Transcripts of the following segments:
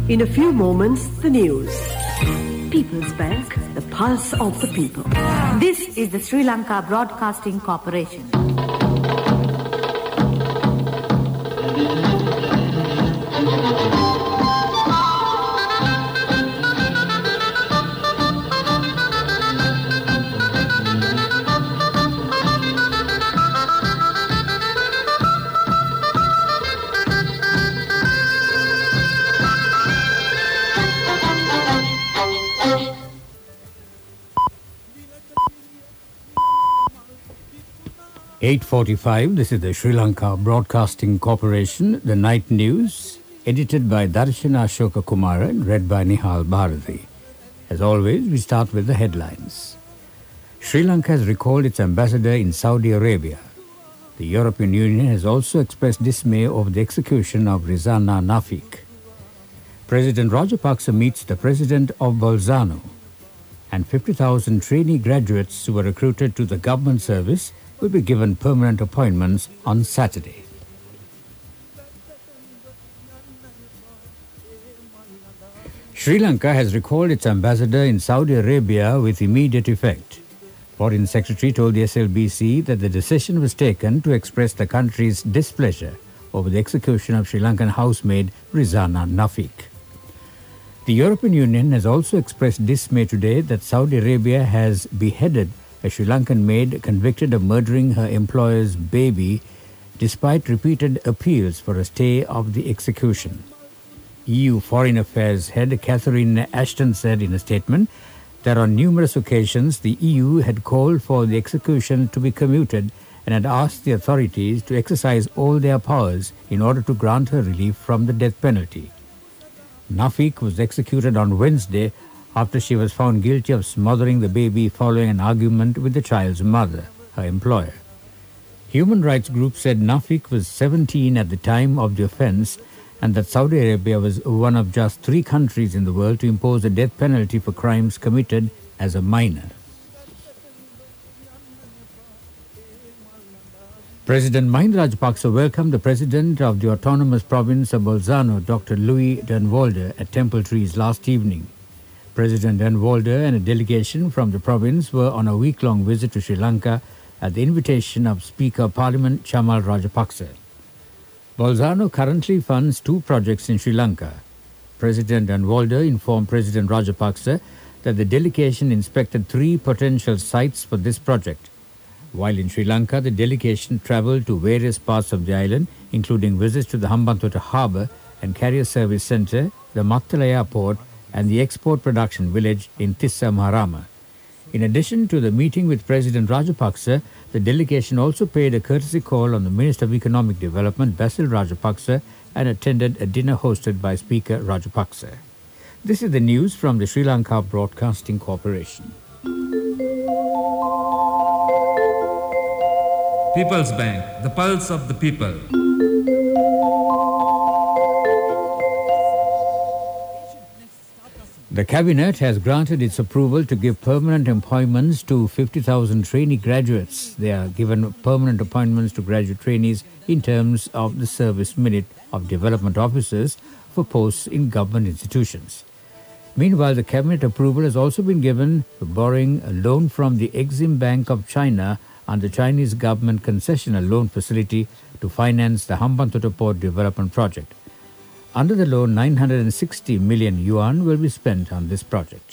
In a few moments, the news. People's Bank, the pulse of the people. This is the Sri Lanka Broadcasting Corporation. (8:45). This is the Sri Lanka Broadcasting Corporation, the night news, edited by Darshana Ashoka Kumara and read by Nihal Bharati. As always, we start with the headlines. Sri Lanka has recalled its ambassador in Saudi Arabia. The European Union has also expressed dismay over the execution of Rizana Nafik. President Rajapaksa meets the president of Bolzano. And 50,000 trainee graduates who were recruited to the government service will be given permanent appointments on Saturday. Sri Lanka has recalled its ambassador in Saudi Arabia with immediate effect. Foreign Secretary told the SLBC that the decision was taken to express the country's displeasure over the execution of Sri Lankan housemaid Rizana Nafik. The European Union has also expressed dismay today that Saudi Arabia has beheaded a Sri Lankan maid convicted of murdering her employer's baby despite repeated appeals for a stay of the execution. EU Foreign Affairs head Catherine Ashton said in a statement that on numerous occasions the EU had called for the execution to be commuted and had asked the authorities to exercise all their powers in order to grant her relief from the death penalty. Nafik was executed on Wednesday after she was found guilty of smothering the baby following an argument with the child's mother, her employer. Human rights groups said Nafik was 17 at the time of the offense and that Saudi Arabia was one of just 3 countries in the world to impose a death penalty for crimes committed as a minor. President Mahinda Rajapaksa welcomed the president of the autonomous province of Bolzano, Dr. Louis Denwolde, at Temple Trees last evening. President Denwolde and a delegation from the province were on a week-long visit to Sri Lanka at the invitation of Speaker of Parliament Chamal Rajapaksa. Bolzano currently funds 2 projects in Sri Lanka. President Denwolde informed President Rajapaksa that the delegation inspected 3 potential sites for this project. While in Sri Lanka, the delegation travelled to various parts of the island, including visits to the Hambantota Harbour and Carrier Service Centre, the Mattala Airport, and the export production village in Tissa Maharama. In addition to the meeting with President Rajapaksa, the delegation also paid a courtesy call on the Minister of Economic Development, Basil Rajapaksa, and attended a dinner hosted by Speaker Rajapaksa. This is the news from the Sri Lanka Broadcasting Corporation. People's Bank, the pulse of the people. The Cabinet has granted its approval to give permanent appointments to 50,000 trainee graduates. They are given permanent appointments to graduate trainees in terms of the service minute of development officers for posts in government institutions. Meanwhile, the Cabinet approval has also been given for borrowing a loan from the Exim Bank of China under Chinese government concessional loan facility to finance the Hambantota Port Development Project. Under the loan, 960 million yuan will be spent on this project.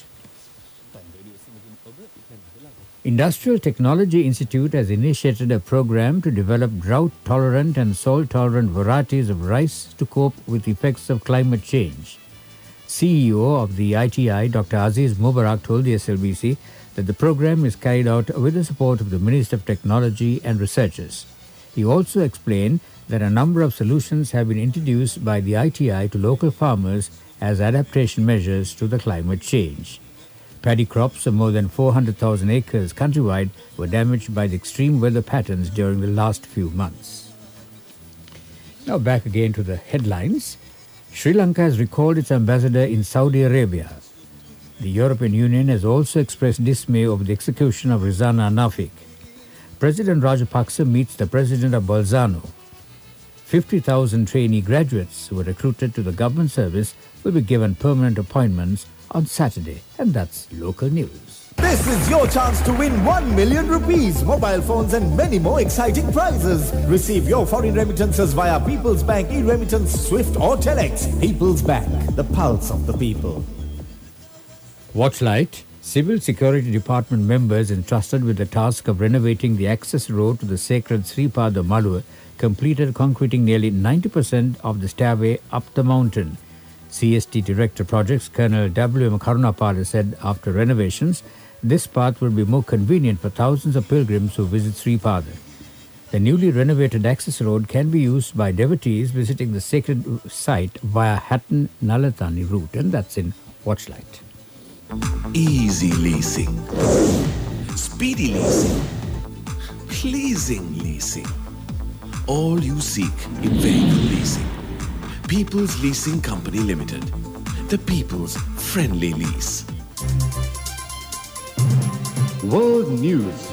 Industrial Technology Institute has initiated a program to develop drought-tolerant and salt-tolerant varieties of rice to cope with the effects of climate change. CEO of the ITI, Dr. Aziz Mubarak, told the SLBC that the program is carried out with the support of the Minister of Technology and researchers. He also explained that a number of solutions have been introduced by the ITI to local farmers as adaptation measures to the climate change. Paddy crops of more than 400,000 acres countrywide were damaged by the extreme weather patterns during the last few months. Now back again to the headlines. Sri Lanka has recalled its ambassador in Saudi Arabia. The European Union has also expressed dismay over the execution of Rizana Nafik. President Rajapaksa meets the president of Bolzano. 50,000 trainee graduates who were recruited to the government service will be given permanent appointments on Saturday. And that's local news. This is your chance to win 1 million rupees, mobile phones and many more exciting prizes. Receive your foreign remittances via People's Bank, e-remittance, SWIFT or Telex. People's Bank, the pulse of the people. Watchlight. Civil Security Department members entrusted with the task of renovating the access road to the sacred Sripada Malur completed concreting nearly 90% of the stairway up the mountain. CST Director Projects Colonel W.M. Karunapala said after renovations, this path will be more convenient for thousands of pilgrims who visit Sripada. The newly renovated access road can be used by devotees visiting the sacred site via Hatton Nalatani route, and that's in Watchlight. Easy leasing, speedy leasing, pleasing leasing. All you seek in vehicle leasing. People's Leasing Company Limited, the people's friendly lease. World News,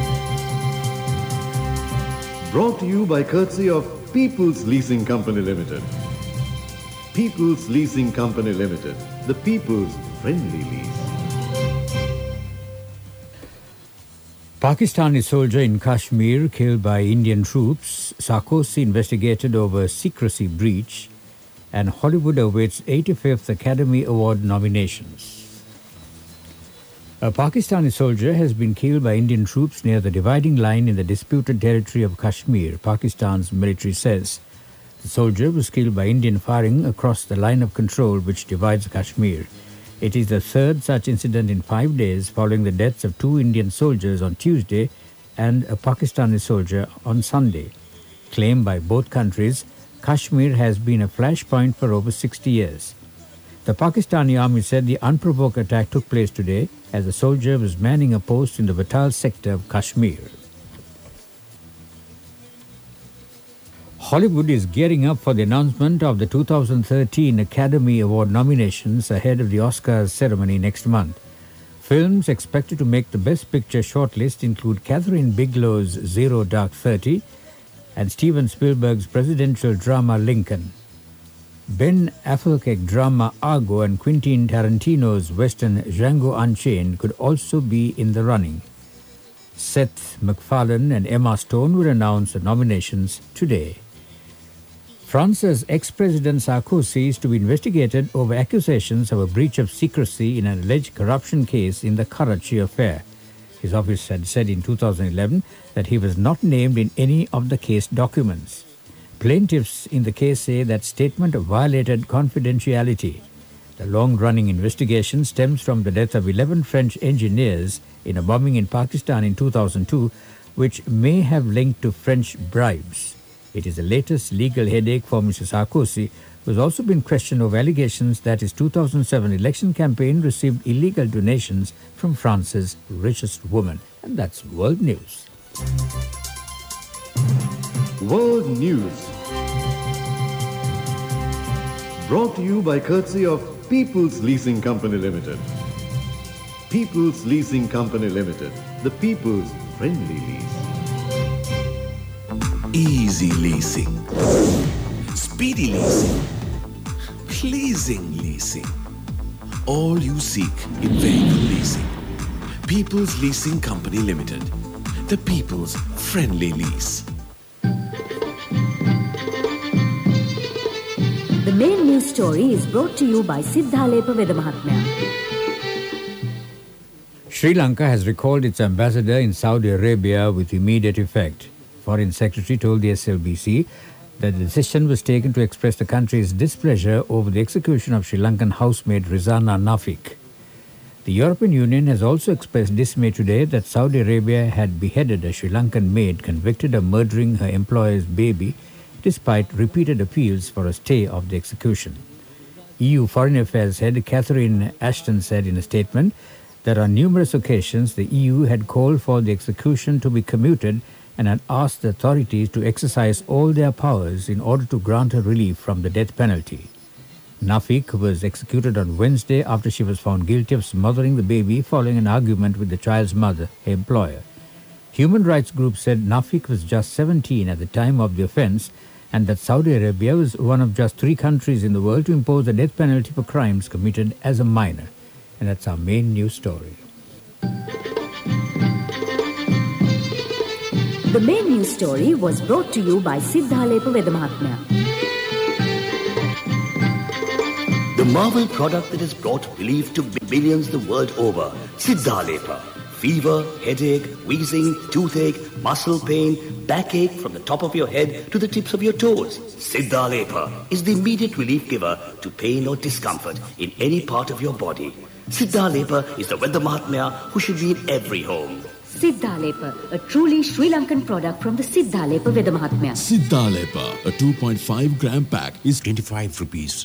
brought to you by courtesy of People's Leasing Company Limited. People's Leasing Company Limited, the people's friendly lease. Pakistani soldier in Kashmir killed by Indian troops, Sarkozy investigated over secrecy breach, and Hollywood awaits 85th Academy Award nominations. A Pakistani soldier has been killed by Indian troops near the dividing line in the disputed territory of Kashmir, Pakistan's military says. The soldier was killed by Indian firing across the line of control which divides Kashmir. It is the third such incident in 5 days following the deaths of 2 Indian soldiers on Tuesday and a Pakistani soldier on Sunday. Claimed by both countries, Kashmir has been a flashpoint for over 60 years. The Pakistani army said the unprovoked attack took place today as a soldier was manning a post in the Batal sector of Kashmir. Hollywood is gearing up for the announcement of the 2013 Academy Award nominations ahead of the Oscars ceremony next month. Films expected to make the Best Picture shortlist include Catherine Bigelow's Zero Dark 30 and Steven Spielberg's presidential drama Lincoln. Ben Affleck drama Argo and Quentin Tarantino's western Django Unchained could also be in the running. Seth MacFarlane and Emma Stone will announce the nominations today. France's ex-president Sarkozy is to be investigated over accusations of a breach of secrecy in an alleged corruption case in the Karachi affair. His office had said in 2011 that he was not named in any of the case documents. Plaintiffs in the case say that statement violated confidentiality. The long-running investigation stems from the death of 11 French engineers in a bombing in Pakistan in 2002, which may have linked to French bribes. It is the latest legal headache for Mr. Sarkozy, who has also been questioned over allegations that his 2007 election campaign received illegal donations from France's richest woman. And that's World News. World News, brought to you by courtesy of People's Leasing Company Limited. People's Leasing Company Limited, the people's friendly lease. Easy leasing, speedy leasing, pleasing leasing. All you seek in vehicle leasing. People's Leasing Company Limited, the people's friendly lease. The main news story is brought to you by Siddhalepa Vedamahatmya. Sri Lanka has recalled its ambassador in Saudi Arabia with immediate effect. Foreign Secretary told the SLBC that the decision was taken to express the country's displeasure over the execution of Sri Lankan housemaid Rizana Nafik. The European Union has also expressed dismay today that Saudi Arabia had beheaded a Sri Lankan maid convicted of murdering her employer's baby, despite repeated appeals for a stay of the execution. EU Foreign Affairs head Catherine Ashton said in a statement that on numerous occasions the EU had called for the execution to be commuted and had asked the authorities to exercise all their powers in order to grant her relief from the death penalty. Nafik was executed on Wednesday after she was found guilty of smothering the baby following an argument with the child's mother, her employer. Human rights groups said Nafik was just 17 at the time of the offense and that Saudi Arabia was one of just 3 countries in the world to impose the death penalty for crimes committed as a minor. And that's our main news story. The main news story was brought to you by Siddhalepa Vedamahatmya. The marvel product that has brought relief to millions the world over. Siddhalepa. Fever, headache, wheezing, toothache, muscle pain, backache from the top of your head to the tips of your toes. Siddhalepa is the immediate relief giver to pain or discomfort in any part of your body. Siddhalepa is the Vedamahatmya who should be in every home. Siddhalepa, a truly Sri Lankan product from the Siddhalepa Vedamahatmya. Siddhalepa, a 2.5 gram pack, is 25 rupees.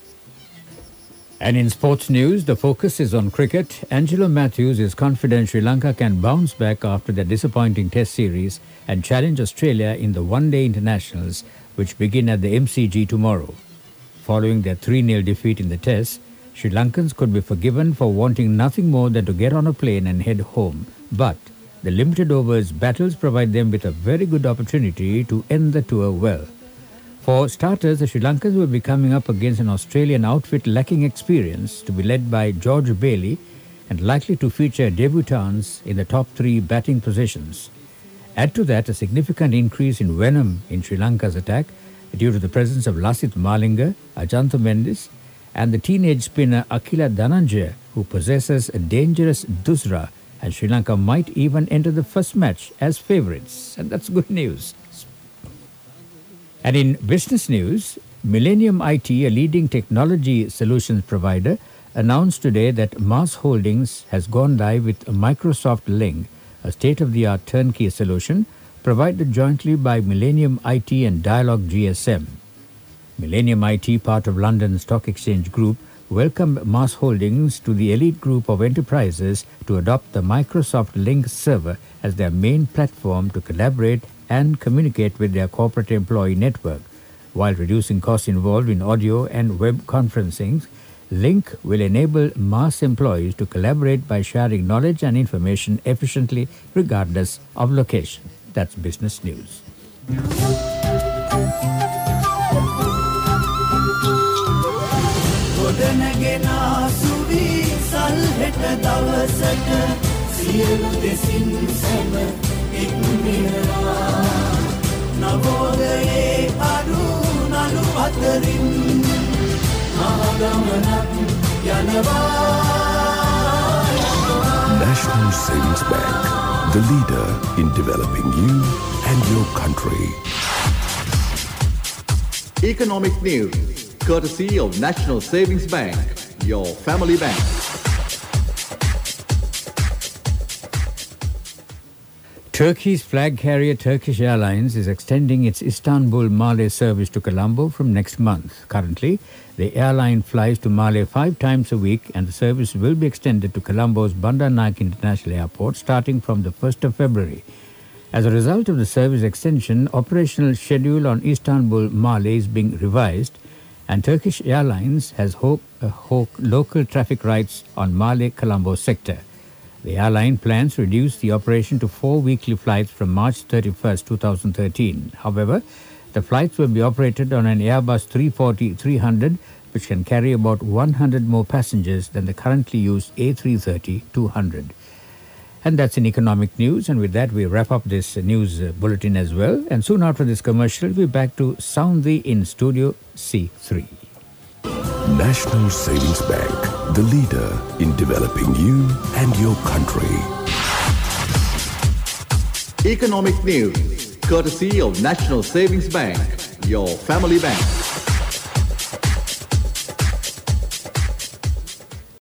And in sports news, the focus is on cricket. Angelo Matthews is confident Sri Lanka can bounce back after their disappointing test series and challenge Australia in the one-day internationals, which begin at the MCG tomorrow. Following their 3-0 defeat in the test, Sri Lankans could be forgiven for wanting nothing more than to get on a plane and head home. But the limited overs battles provide them with a very good opportunity to end the tour well. For starters, the Sri Lankans will be coming up against an Australian outfit lacking experience, to be led by George Bailey and likely to feature debutants in the top 3 batting positions. Add to that a significant increase in venom in Sri Lanka's attack due to the presence of Lasith Malinga, Ajantha Mendis and the teenage spinner Akila Dhananjaya, who possesses a dangerous dusra, and Sri Lanka might even enter the first match as favourites. And that's good news. And in business news, Millennium IT, a leading technology solutions provider, announced today that Mars Holdings has gone live with Microsoft Link, a state-of-the-art turnkey solution provided jointly by Millennium IT and Dialog GSM. Millennium IT, part of London Stock Exchange Group, welcomed Mars Holdings to the elite group of enterprises to adopt the Microsoft Link server as their main platform to collaborate and communicate with their corporate employee network. While reducing costs involved in audio and web conferencing, Link will enable Mars employees to collaborate by sharing knowledge and information efficiently regardless of location. That's business news. National Savings Bank, the leader in developing you and your country. Economic news, courtesy of National Savings Bank, your family bank. Turkey's flag carrier Turkish Airlines is extending its Istanbul-Male service to Colombo from next month. Currently, the airline flies to Male 5 times a week, and the service will be extended to Colombo's Bandar Naik International Airport starting from the 1st of February. As a result of the service extension, operational schedule on Istanbul-Male is being revised, and Turkish Airlines has local traffic rights on Male-Colombo sector. The airline plans to reduce the operation to 4 weekly flights from March 31st, 2013. However, the flights will be operated on an Airbus 340-300, which can carry about 100 more passengers than the currently used A330-200. And that's in economic news. And with that, we wrap up this news bulletin as well. And soon after this commercial, we'll be back to sound thee in Studio C3. National Savings Bank, the leader in developing you and your country. Economic news, courtesy of National Savings Bank, your family bank.